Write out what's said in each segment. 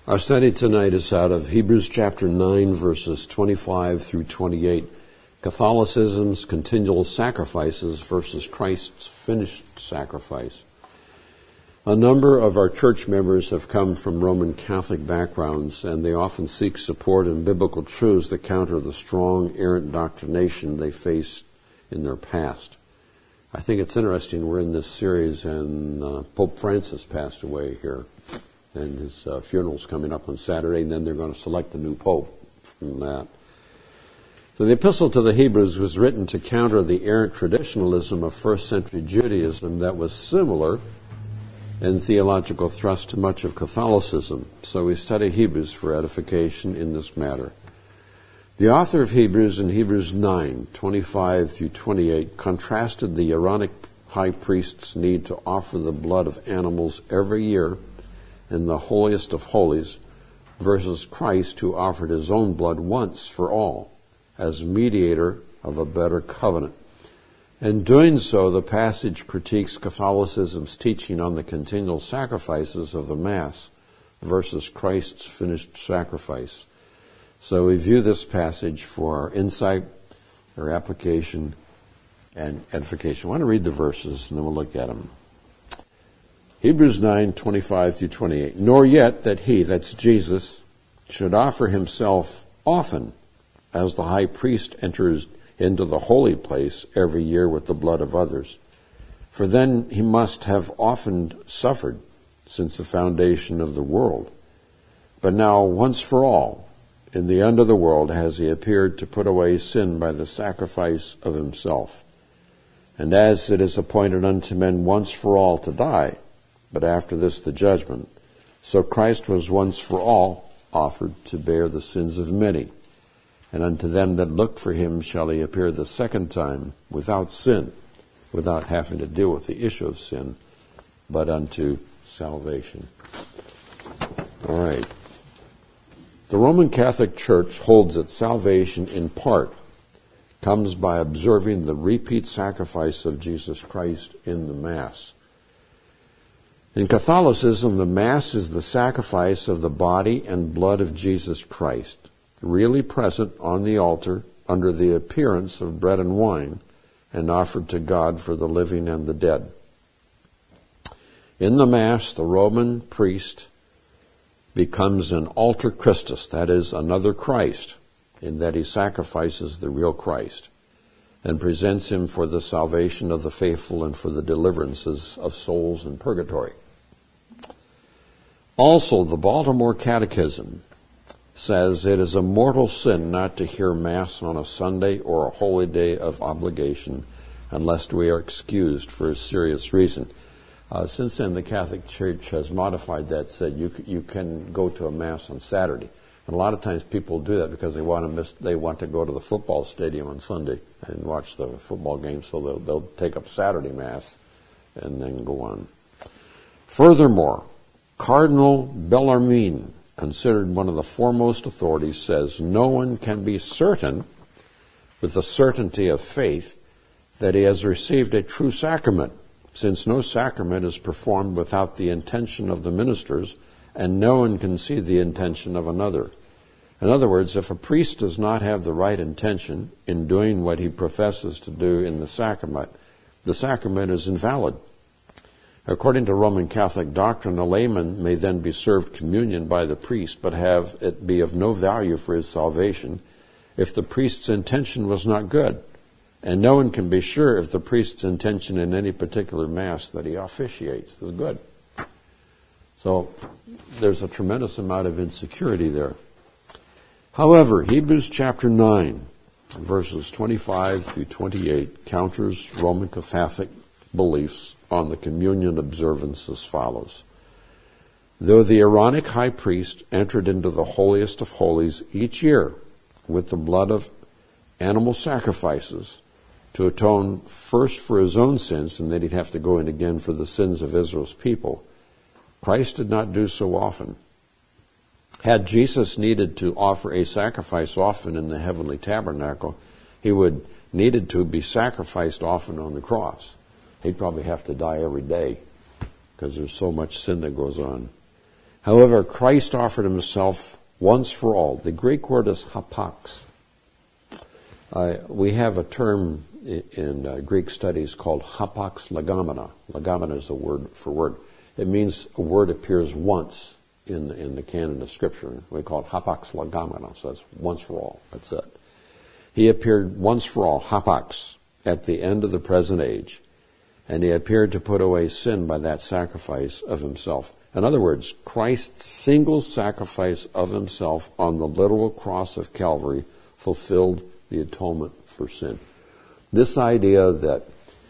Our study tonight is out of Hebrews chapter 9, verses 25 through 28. Catholicism's continual sacrifices versus Christ's finished sacrifice. A number of our church members have come from Roman Catholic backgrounds, and they often seek support in biblical truths that counter the strong, errant doctrination they faced in their past. I think it's interesting we're in this series, and Pope Francis passed away here. And his funeral's coming up on Saturday, and then they're going to select a new pope from that. So the Epistle to the Hebrews was written to counter the errant traditionalism of first-century Judaism that was similar in theological thrust to much of Catholicism. So we study Hebrews for edification in this matter. The author of Hebrews in Hebrews 9, 25 through 28, contrasted the Aaronic high priest's need to offer the blood of animals every year in the holiest of holies versus Christ, who offered his own blood once for all as mediator of a better covenant. In doing so, the passage critiques Catholicism's teaching on the continual sacrifices of the Mass versus Christ's finished sacrifice. So we view this passage for our insight, our application, and edification. I want to read the verses, and then we'll look at them. Hebrews 9, 25 through 28. Nor yet that he, that's Jesus, should offer himself often, as the high priest enters into the holy place every year with the blood of others. For then he must have often suffered since the foundation of the world. But now, once for all, in the end of the world, has he appeared to put away sin by the sacrifice of himself. And as it is appointed unto men once for all to die, but after this the judgment, so Christ was once for all offered to bear the sins of many. And unto them that look for him shall he appear the second time without sin, without having to deal with the issue of sin, but unto salvation. All right. The Roman Catholic Church holds that salvation in part comes by observing the repeat sacrifice of Jesus Christ in the Mass. In Catholicism, the Mass is the sacrifice of the body and blood of Jesus Christ, really present on the altar under the appearance of bread and wine, and offered to God for the living and the dead. In the Mass, the Roman priest becomes an alter Christus, that is, another Christ, in that he sacrifices the real Christ and presents him for the salvation of the faithful and for the deliverances of souls in purgatory. Also, the Baltimore Catechism says it is a mortal sin not to hear Mass on a Sunday or a holy day of obligation unless we are excused for a serious reason. Since then, the Catholic Church has modified that, said you can go to a Mass on Saturday. And a lot of times people do that because they want to go to the football stadium on Sunday and watch the football game, so they'll take up Saturday Mass and then go on. Furthermore, Cardinal Bellarmine, considered one of the foremost authorities, says no one can be certain with the certainty of faith that he has received a true sacrament, since no sacrament is performed without the intention of the ministers, and no one can see the intention of another. In other words, if a priest does not have the right intention in doing what he professes to do in the sacrament is invalid. According to Roman Catholic doctrine, a layman may then be served communion by the priest, but have it be of no value for his salvation if the priest's intention was not good. And no one can be sure if the priest's intention in any particular Mass that he officiates is good. So there's a tremendous amount of insecurity there. However, Hebrews chapter 9, verses 25 through 28 counters Roman Catholic beliefs on the communion observance as follows. Though the Aaronic high priest entered into the holiest of holies each year with the blood of animal sacrifices to atone first for his own sins, and then he'd have to go in again for the sins of Israel's people, Christ did not do so often. Had Jesus needed to offer a sacrifice often in the heavenly tabernacle, he would needed to be sacrificed often on the cross. He'd probably have to die every day because there's so much sin that goes on. However, Christ offered himself once for all. The Greek word is hapax. We have a term in Greek studies called hapax legomena. Legomena is a word for word. It means a word appears once in the canon of Scripture. We call it hapax legomena, so that's once for all. That's it. He appeared once for all, hapax, at the end of the present age, and he appeared to put away sin by that sacrifice of himself. In other words, Christ's single sacrifice of himself on the literal cross of Calvary fulfilled the atonement for sin. This idea that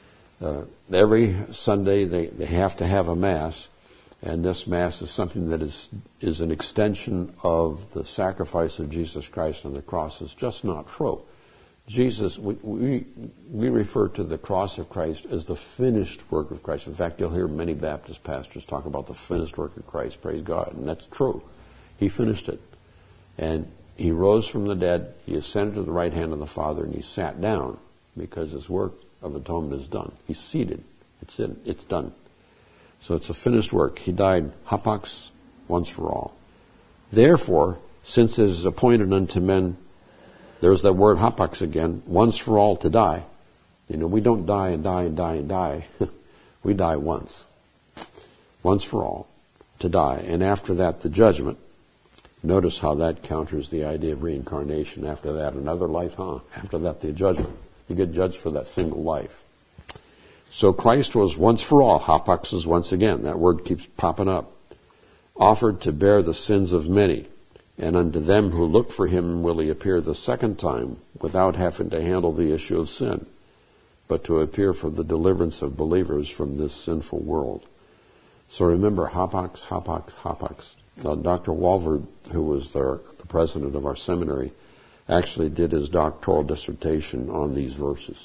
every Sunday they have to have a Mass, and this Mass is something that is an extension of the sacrifice of Jesus Christ on the cross is just not true. Jesus, we refer to the cross of Christ as the finished work of Christ. In fact, you'll hear many Baptist pastors talk about the finished work of Christ. Praise God. And that's true. He finished it. And he rose from the dead. He ascended to the right hand of the Father, and he sat down because his work of atonement is done. He's seated. It's done. So it's a finished work. He died hapax once for all. Therefore, since it is appointed unto men, there's that word hapax again, once for all to die. We don't die and die and die and die. We die once for all, to die. And after that, the judgment. Notice how that counters the idea of reincarnation. After that, another life, After that, the judgment. You get judged for that single life. So Christ was once for all, hapax is once again, that word keeps popping up, offered to bear the sins of many. And unto them who look for him will he appear the second time without having to handle the issue of sin, but to appear for the deliverance of believers from this sinful world. So remember, hapax, hapax, hapax. Dr. Walvoord, who was the president of our seminary, actually did his doctoral dissertation on these verses.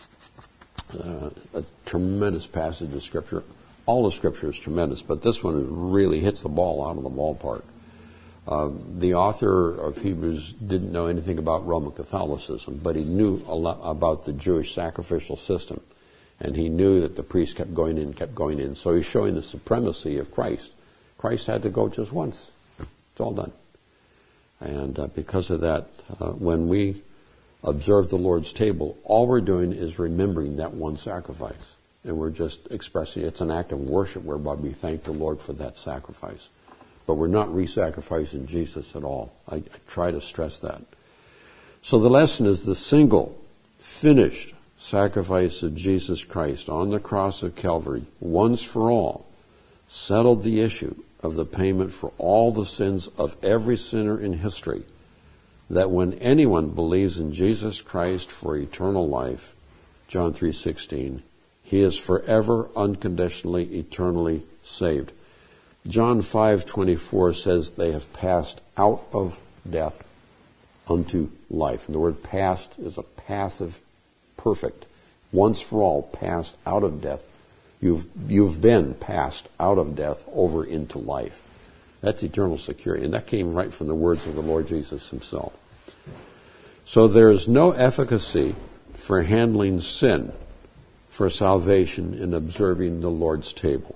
A tremendous passage of Scripture. All the Scripture is tremendous, but this one really hits the ball out of the ballpark. The author of Hebrews didn't know anything about Roman Catholicism, but he knew a lot about the Jewish sacrificial system. And he knew that the priests kept going in. So he's showing the supremacy of Christ. Christ had to go just once. It's all done. And because of that, when we observe the Lord's table, all we're doing is remembering that one sacrifice. And we're just expressing, it's an act of worship whereby we thank the Lord for that sacrifice. But we're not re-sacrificing Jesus at all. I try to stress that. So the lesson is the single, finished sacrifice of Jesus Christ on the cross of Calvary, once for all, settled the issue of the payment for all the sins of every sinner in history, that when anyone believes in Jesus Christ for eternal life, John 3:16, he is forever, unconditionally, eternally saved. John 5:24 says they have passed out of death unto life. And the word passed is a passive perfect. Once for all, passed out of death. You've been passed out of death over into life. That's eternal security. And that came right from the words of the Lord Jesus himself. So there is no efficacy for handling sin for salvation in observing the Lord's table.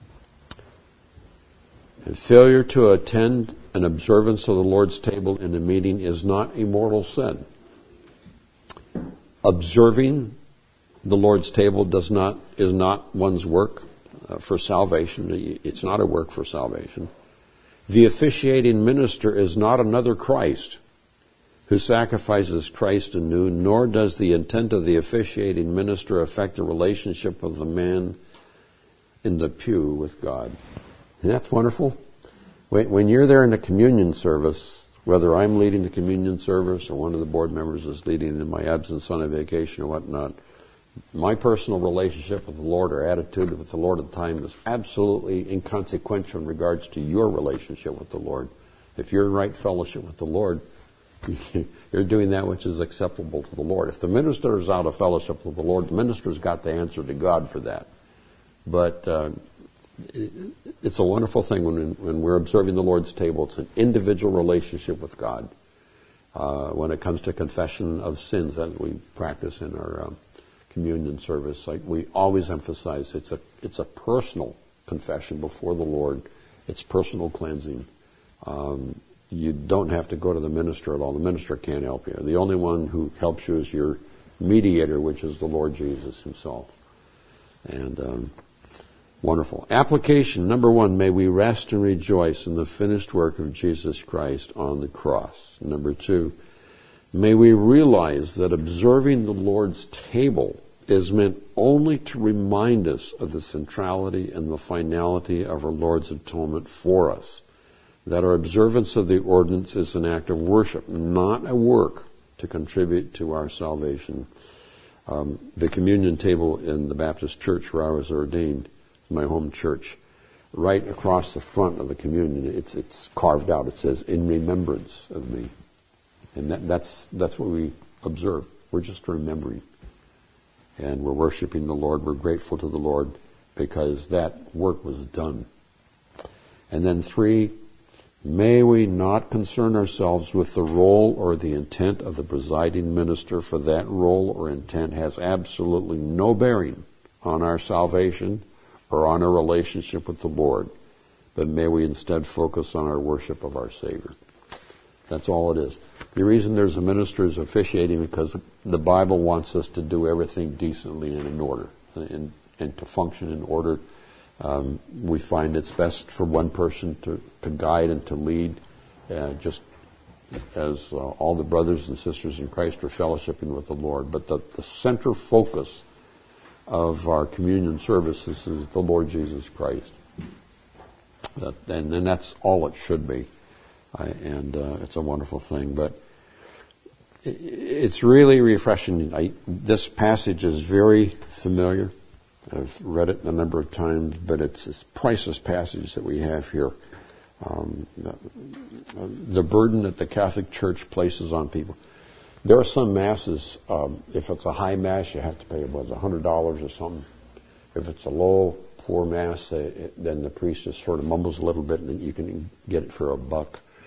And failure to attend an observance of the Lord's table in a meeting is not a mortal sin. Observing the Lord's table is not one's work for salvation. It's not a work for salvation. The officiating minister is not another Christ who sacrifices Christ anew, nor does the intent of the officiating minister affect the relationship of the man in the pew with God. Isn't that wonderful? When you're there in a communion service, whether I'm leading the communion service or one of the board members is leading in my absence on a vacation or whatnot, my personal relationship with the Lord or attitude with the Lord at the time is absolutely inconsequential in regards to your relationship with the Lord. If you're in right fellowship with the Lord, you're doing that which is acceptable to the Lord. If the minister is out of fellowship with the Lord, the minister's got the answer to God for that. But it's a wonderful thing when we're observing the Lord's table. It's an individual relationship with God. When it comes to confession of sins that we practice in our communion service, like we always emphasize, it's a personal confession before the Lord. It's personal cleansing. You don't have to go to the minister at all. The minister can't help you. The only one who helps you is your mediator, which is the Lord Jesus himself. And wonderful. Application, number 1, may we rest and rejoice in the finished work of Jesus Christ on the cross. Number 2, may we realize that observing the Lord's table is meant only to remind us of the centrality and the finality of our Lord's atonement for us. That our observance of the ordinance is an act of worship, not a work to contribute to our salvation. The communion table in the Baptist church where I was ordained, my home church, right across the front of the communion, it's carved out. It says, "In remembrance of me." And that's what we observe. We're just remembering. And we're worshiping the Lord. We're grateful to the Lord because that work was done. And then 3, may we not concern ourselves with the role or the intent of the presiding minister, for that role or intent has absolutely no bearing on our salvation or on our relationship with the Lord. But may we instead focus on our worship of our Savior. That's all it is. The reason there's a minister is officiating because the Bible wants us to do everything decently and in order, and to function in order. We find it's best for one person to guide and to lead, just as all the brothers and sisters in Christ are fellowshipping with the Lord. But the center focus of our communion services is the Lord Jesus Christ. And that's all it should be. And it's a wonderful thing. But it's really refreshing. This passage is very familiar. I've read it a number of times, but it's this priceless passage that we have here. The burden that the Catholic Church places on people. There are some masses, if it's a high mass, you have to pay about $100 or something. If it's a low, poor mass, then the priest just sort of mumbles a little bit and you can get it for $1.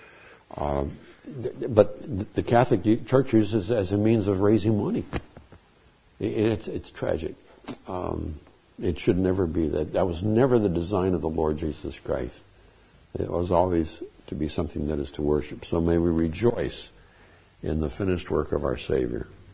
But the Catholic Church uses it as a means of raising money. It's tragic. It should never be that. That was never the design of the Lord Jesus Christ. It was always to be something that is to worship. So may we rejoice in the finished work of our Savior.